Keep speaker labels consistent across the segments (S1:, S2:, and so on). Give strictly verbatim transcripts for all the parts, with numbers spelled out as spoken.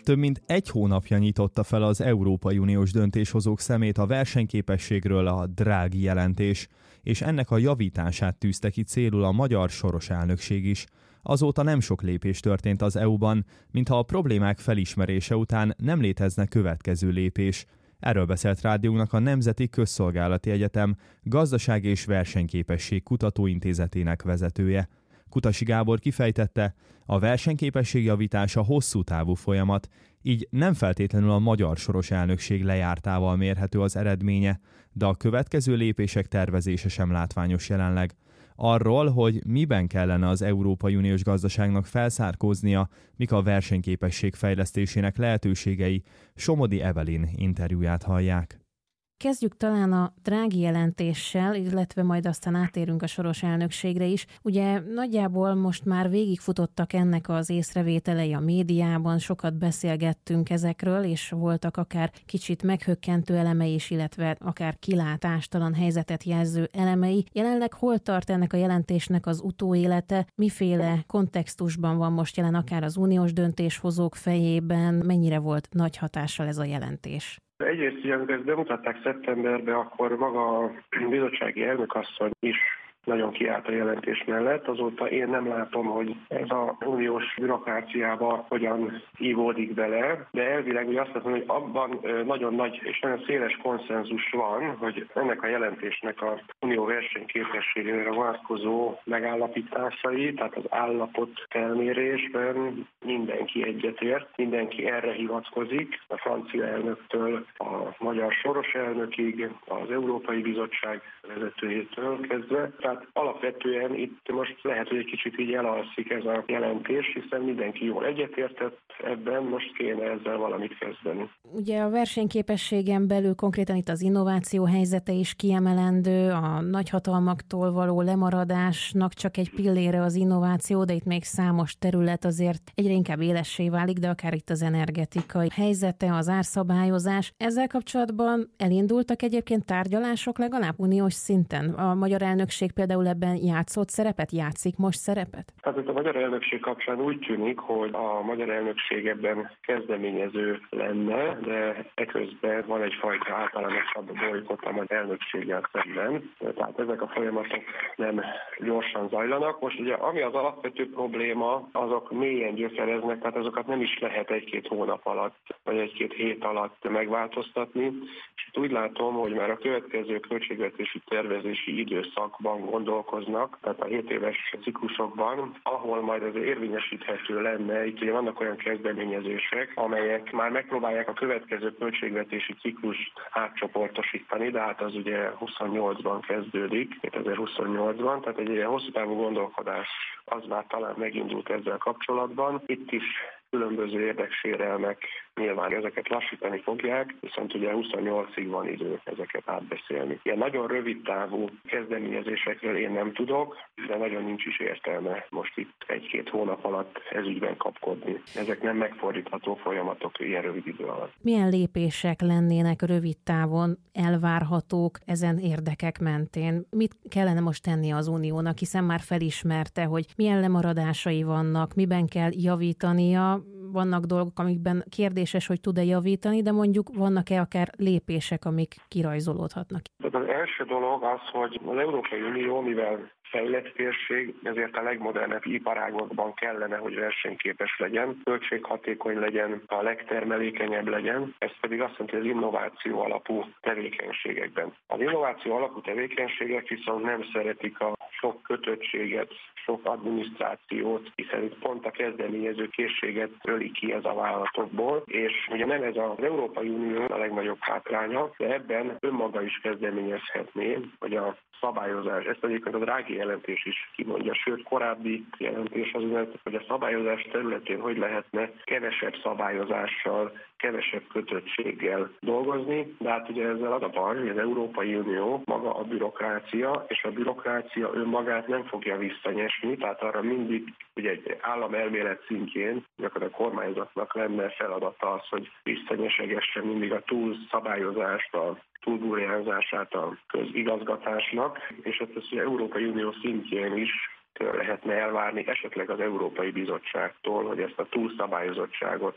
S1: több mint egy hónapja nyitotta fel az Európai Uniós döntéshozók szemét a versenyképességről a Draghi jelentés, és ennek a javítását tűzte ki célul a magyar soros elnökség is. Azóta nem sok lépés történt az é u-ban, mintha a problémák felismerése után nem létezne következő lépés. Erről beszélt rádiónknak a Nemzeti Közszolgálati Egyetem Gazdaság és Versenyképesség Kutatóintézetének vezetője. Kutasi Gábor kifejtette, a versenyképesség javítása hosszú távú folyamat, így nem feltétlenül a magyar soros elnökség lejártával mérhető az eredménye, de a következő lépések tervezése sem látványos jelenleg. Arról, hogy miben kellene az Európai Uniós gazdaságnak felszárkóznia, mik a versenyképesség fejlesztésének lehetőségei, Somodi Evelyn interjúját hallják.
S2: Kezdjük talán a Draghi jelentéssel, illetve majd aztán átérünk a soros elnökségre is. Ugye nagyjából most már végigfutottak ennek az észrevételei a médiában, sokat beszélgettünk ezekről, és voltak akár kicsit meghökkentő elemei is, illetve akár kilátástalan helyzetet jelző elemei. Jelenleg hol tart ennek a jelentésnek az utóélete, miféle kontextusban van most jelen akár az uniós döntéshozók fejében, mennyire volt nagy hatással ez a jelentés?
S3: Egyrészt, ugye, amikor ezt bemutatták szeptemberben, akkor maga a bizottsági elnökasszony is nagyon kiállt a jelentés mellett. Azóta én nem látom, hogy ez a uniós bürokráciába hogyan ívódik bele, de elvileg ugye azt mondom, hogy abban nagyon nagy és nagyon széles konszenzus van, hogy ennek a jelentésnek a unió versenyképességére vonatkozó megállapításai, tehát az állapot felmérésben mindenki egyetért, mindenki erre hivatkozik, a francia elnöktől a magyar soros elnökig, az Európai Bizottság vezetőjétől kezdve. Tehát alapvetően itt most lehet, hogy egy kicsit így elalszik ez a jelentés, hiszen mindenki jól egyetértett ebben, most kéne ezzel valamit kezdeni.
S2: Ugye a versenyképességen belül konkrétan itt az innováció helyzete is kiemelendő, a nagyhatalmaktól való lemaradásnak csak egy pillére az innováció, de itt még számos terület azért egyre inkább élessé válik, de akár itt az energetikai helyzete, az árszabályozás. Ezzel kapcsolatban elindultak egyébként tárgyalások legalább uniós szinten? A magyar elnökség például ebben játszott szerepet, játszik most szerepet?
S3: Hát a magyar elnökség kapcsán úgy tűnik, hogy a magyar elnökség ebben kezdeményező lenne, de eközben van egyfajta általánosabb bolykott a magyar elnökséggel szemben. Tehát ezek a folyamatok nem gyorsan zajlanak. Most ugye ami az alapvető probléma, azok mélyen gyökereznek, tehát azokat nem is lehet egy-két hónap alatt, vagy egy-két hét alatt megváltoztatni. És itt úgy látom, hogy már a következő költségvetési tervezési időszakban gondolkoznak, tehát a hét éves ciklusokban, ahol majd ez érvényesíthető lenne. Itt ugye vannak olyan kezdeményezések, amelyek már megpróbálják a következő költségvetési ciklust átcsoportosítani, de hát az ugye huszonnyolcban kezdődik, kétezer-huszonnyolcban, tehát egy ilyen hosszú távú gondolkodás az már talán megindult ezzel kapcsolatban. Itt is különböző érdeksérelmek nyilván ezeket lassítani fogják, viszont ugye huszonnyolcig van idő ezeket átbeszélni. Ilyen nagyon rövid távú kezdeményezésekről én nem tudok, de nagyon nincs is értelme most itt egy-két hónap alatt ezügyben kapkodni. Ezek nem megfordítható folyamatok ilyen rövid idő alatt.
S2: Milyen lépések lennének rövid távon elvárhatók ezen érdekek mentén? Mit kellene most tenni az Uniónak, hiszen már felismerte, hogy milyen lemaradásai vannak, miben kell javítania? Vannak dolgok, amikben kérdéses, hogy tud-e javítani, de mondjuk vannak-e akár lépések, amik kirajzolódhatnak?
S3: Az első dolog az, hogy az Európai Unió, mivel fejlett térség, ezért a legmodernebb iparágokban kellene, hogy versenyképes legyen, költséghatékony legyen, a legtermelékenyebb legyen, ez pedig azt jelenti, hogy az innováció alapú tevékenységekben. Az innováció alapú tevékenységek viszont nem szeretik a sok kötöttséget, sok adminisztrációt, hiszen itt pont a kezdeményező készséget öli ki ez a vállalatokból, és ugye nem ez az Európai Unió a legnagyobb hátránya, de ebben önmaga is kezdeményezhetné, hogy a szabályozás, ezt egyébként a Draghi jelentés is kimondja, sőt korábbi jelentés az, hogy a szabályozás területén hogy lehetne kevesebb szabályozással, kevesebb kötöttséggel dolgozni, de hát ugye ezzel az a baj, hogy az Európai Unió maga a bürokrácia, és a bürokrácia önmagát nem fogja visszanyesni, tehát arra mindig ugye egy államelmélet szintjén, gyakorlatilag a kormányzatnak lenne feladata az, hogy visszanyesegesse mindig a túlszabályozást, a túlburjánzását a közigazgatásnak, és ezt az Európai Unió szintjén is lehetne elvárni esetleg az Európai Bizottságtól, hogy ezt a túlszabályozottságot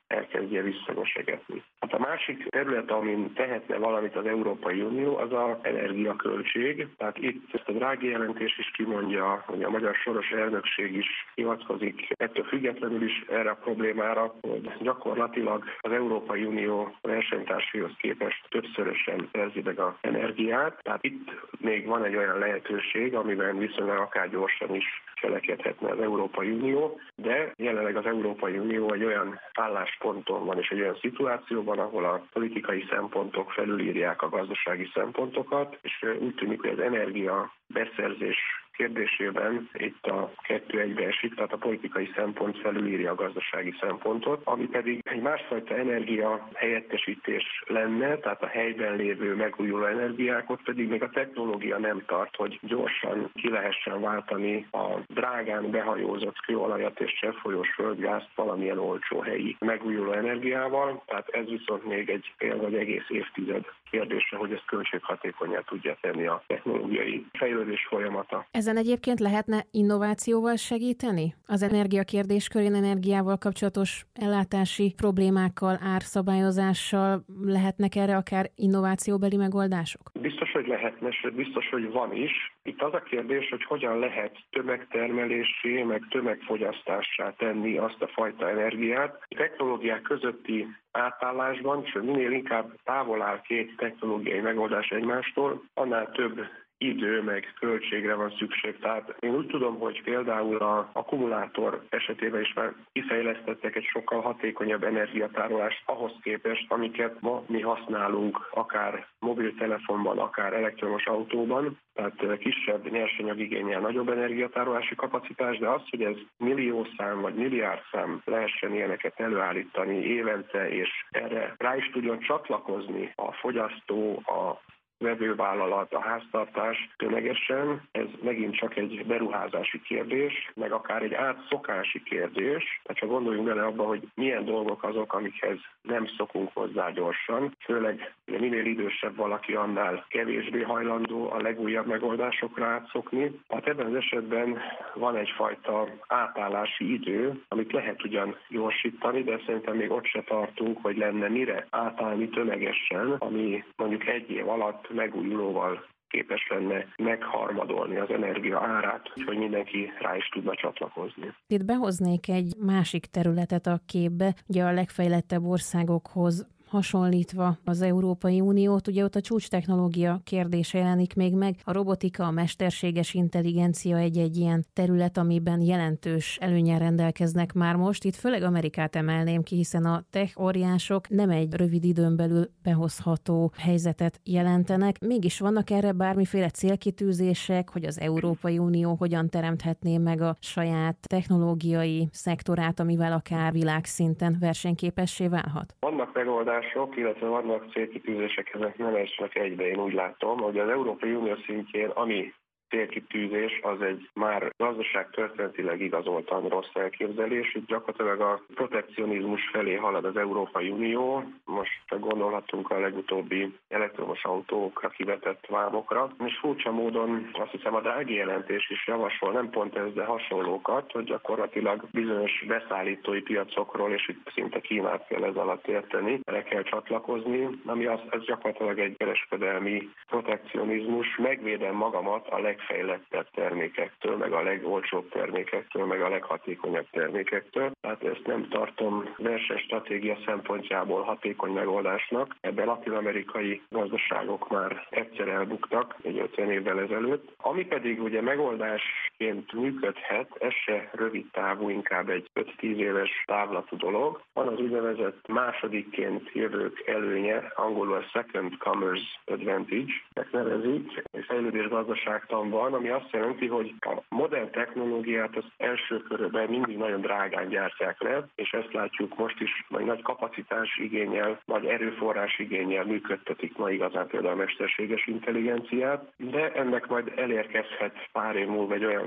S3: elkezdje visszamosegetni. Hát a másik terület, amin tehetne valamit az Európai Unió, az az energiaköltség. Tehát itt ezt a Draghi jelentés is kimondja, hogy a magyar soros elnökség is hivatkozik ettől függetlenül is erre a problémára, hogy gyakorlatilag az Európai Unió versenytársaihoz képest többszörösen szerzi meg az energiát. Tehát itt még van egy olyan lehetőség, amiben viszonylag akár gyorsan is cselekedhetne az Európai Unió, de jelenleg az Európai Unió egy olyan állásponton van és egy olyan szituációban, ahol a politikai szempontok felülírják a gazdasági szempontokat, és úgy tűnik, hogy az energia beszerzés kérdésében itt a kettő egybeesik, tehát a politikai szempont felülírja a gazdasági szempontot, ami pedig egy másfajta energia helyettesítés lenne, tehát a helyben lévő megújuló energiákat pedig még a technológia nem tart, hogy gyorsan ki lehessen váltani a drágán behajózott kőolajat és cseppfolyós földgázt valamilyen olcsó helyi megújuló energiával, tehát ez viszont még egy fél vagy egész évtized kérdése, hogy ezt költséghatékonnyá tudja tenni a technológiai fejlődés folyamata.
S2: Ezen egyébként lehetne innovációval segíteni? Az energiakérdés körén energiával kapcsolatos ellátási problémákkal, árszabályozással lehetnek erre akár innovációbeli megoldások?
S3: Biztos, hogy lehetne, sőt biztos, hogy van is. Itt az a kérdés, hogy hogyan lehet tömegtermelésé, meg tömegfogyasztássá tenni azt a fajta energiát. A technológiák közötti átállásban, és minél inkább távol áll két technológiai megoldás egymástól, annál több idő meg költségre van szükség. Tehát én úgy tudom, hogy például az akkumulátor esetében is már kifejlesztettek egy sokkal hatékonyabb energiatárolást ahhoz képest, amiket ma mi használunk akár mobiltelefonban, akár elektromos autóban. Tehát kisebb nyersanyagigénnyel nagyobb energiatárolási kapacitás, de az, hogy ez milliószám vagy milliárdszám lehessen ilyeneket előállítani évente, és erre rá is tudjon csatlakozni a fogyasztó, a vevővállalat, a háztartás tömegesen, ez megint csak egy beruházási kérdés, meg akár egy átszokási kérdés. Tehát csak gondoljunk bele abba, hogy milyen dolgok azok, amikhez nem szokunk hozzá gyorsan. Főleg minél idősebb valaki, annál kevésbé hajlandó a legújabb megoldásokra átszokni. Hát ebben az esetben van egyfajta átállási idő, amit lehet ugyan gyorsítani, de szerintem még ott se tartunk, hogy lenne mire átállni tömegesen, ami mondjuk egy év alatt megújulóval képes lenne megharmadolni az energia árát, hogy mindenki rá is tudna csatlakozni.
S2: Itt behoznék egy másik területet a képbe, ugye a legfejlettebb országokhoz hasonlítva az Európai Uniót, ugye ott a csúcstechnológia kérdése jelenik még meg. A robotika, a mesterséges intelligencia egy-egy ilyen terület, amiben jelentős előnnyel rendelkeznek már most. Itt főleg Amerikát emelném ki, hiszen a tech óriások nem egy rövid időn belül behozható helyzetet jelentenek. Mégis vannak erre bármiféle célkitűzések, hogy az Európai Unió hogyan teremthetné meg a saját technológiai szektorát, amivel akár világszinten versenyképessé válhat?
S3: Vannak megoldások, illetve vannak célkitűzések, ezek nem egy csak egybe, én úgy látom, hogy az Európai Unió szintjén, ami célkitűzés, az egy már gazdaságtörténetileg igazoltan rossz elképzelés. Itt gyakorlatilag a protekcionizmus felé halad az Európai Unió. Most gondolhatunk a legutóbbi elektromos autókra kivetett vámokra. És furcsa módon azt hiszem a Draghi jelentés is javasol, nem pont ez, de hasonlókat, hogy gyakorlatilag bizonyos beszállítói piacokról, és itt szinte Kínát kell ez alatt érteni, erre kell csatlakozni, ami az, ez gyakorlatilag egy kereskedelmi protekcionizmus. Megvédem magamat a leg legfejlettebb termékektől, meg a legolcsóbb termékektől, meg a leghatékonyabb termékektől. Tehát ezt nem tartom versenystratégia szempontjából hatékony megoldásnak. Ebben latin-amerikai gazdaságok már egyszer elbuktak, egy ötven évvel ezelőtt. Ami pedig ugye megoldásként működhet, ez se rövid távú, inkább egy öt-tíz éves távlatú dolog. Van az úgynevezett másodikként jövők előnye, angolul a second comers advantage, ezt nevezik, és fejlődés gazdaságtan van, ami azt jelenti, hogy a modern technológiát az első körben mindig nagyon drágán gyártják le, és ezt látjuk most is, nagy, nagy kapacitás igénnyel, nagy erőforrás igénnyel működtetik ma igazán például a mesterséges intelligenciát, de ennek majd elérkezhet pár év múlva egy olyan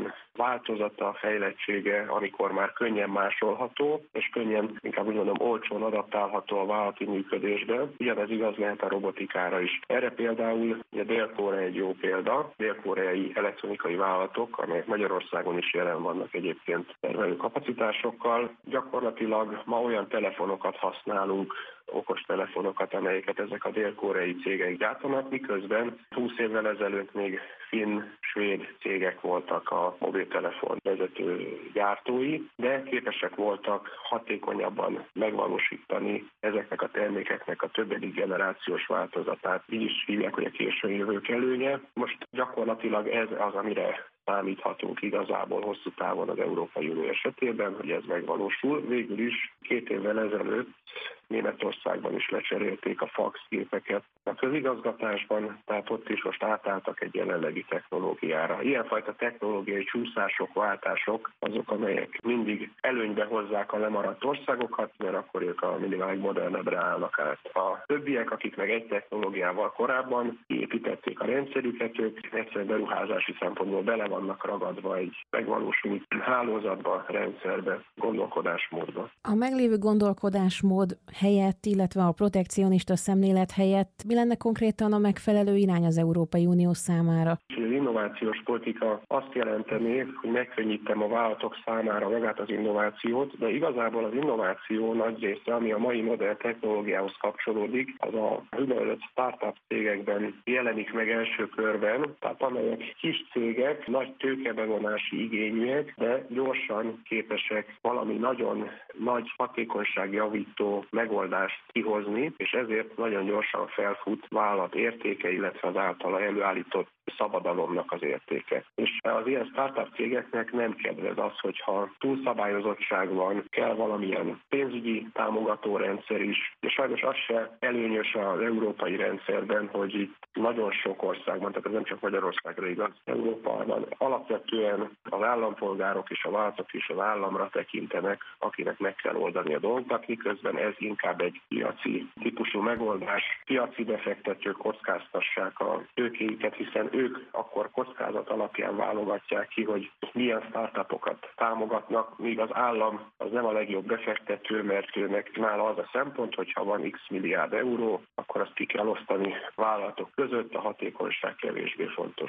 S3: olyan változata, fejlettsége, amikor már könnyen másolható, és könnyen, inkább úgy mondom, olcsón adaptálható a vállalati működésbe. Ugyanez igaz lehet a robotikára is. Erre például a Dél-Korea egy jó példa, dél-koreai elektronikai vállalatok, amelyek Magyarországon is jelen vannak egyébként termelő kapacitásokkal. Gyakorlatilag ma olyan telefonokat használunk, okostelefonokat, amelyeket ezek a dél-koreai cégek gyártanak, miközben húsz évvel ezelőtt még finn, svéd cégek voltak a mobiltelefon vezető gyártói, de képesek voltak hatékonyabban megvalósítani ezeknek a termékeknek a többedik generációs változatát. Így is hívják, hogy a későn jövők előnye. Most gyakorlatilag ez az, amire számíthatunk igazából hosszú távon az Európai Unió esetében, hogy ez megvalósul. Végül is két évvel ezelőtt Németországban is lecserélték a fax gépeket a közigazgatásban, tehát ott is most átálltak egy jelenlegi technológiára. Ilyenfajta technológiai csúszások, váltások azok, amelyek mindig előnybe hozzák a lemaradt országokat, mert akkor ők a mindig a legmodernebbre állnak át. A többiek, akik meg egy technológiával korábban építették a rendszerüket, ők egyszerűen beruházási szempontból bele vannak ragadva egy megvalósult hálózatba, rendszerbe, gondolkodásmódba.
S2: A meglévő gondolkodásmód helyett, illetve a protekcionista szemlélet helyett mi lenne konkrétan a megfelelő irány az Európai Unió számára?
S3: Az innovációs politika azt jelenteni, hogy megkönnyítem a vállalatok számára magát az innovációt, de igazából az innováció nagy része, ami a mai modern technológiához kapcsolódik, az a úgynevezett startup cégekben jelenik meg első körben, tehát amelyek kis cégek, nagy tőkebevonási igényűek, de gyorsan képesek valami nagyon nagy hatékonyságjavító megoldást kihozni, és ezért nagyon gyorsan felfut vállalat értéke, illetve az általa előállított szabadalomnak az értéke. És az ilyen startup cégeknek nem kedvez az, hogyha túlszabályozottság van, kell valamilyen pénzügyi támogatórendszer is, és sajnos az se előnyös az európai rendszerben, hogy itt nagyon sok országban, tehát ez nem csak Magyarországra igaz, Európában alapvetően az állampolgárok és a vállalatok is az államra tekintenek, akinek meg kell oldani a dolgokat, miközben ez inkább egy piaci típusú megoldás. Piaci befektetők kockáztassák a tőkéiket, hiszen ők akkor kockázat alapján válogatják ki, hogy milyen startupokat támogatnak, míg az állam az nem a legjobb befektető, mert őnek nála az a szempont, hogy ha van x milliárd euró, akkor azt ki kell osztani vállalatok között, a hatékonyság kevésbé fontos.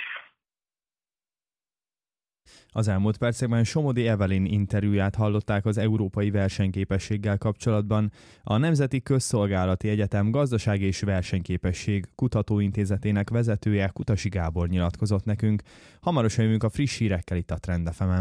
S1: Az elmúlt percekben Somodi Evelyn interjúját hallották az európai versenyképességgel kapcsolatban. A Nemzeti Közszolgálati Egyetem Gazdasági és Versenyképesség Kutatóintézetének vezetője, Kutasi Gábor nyilatkozott nekünk. Hamarosan jövünk a friss hírekkel itt a Trend ef emen.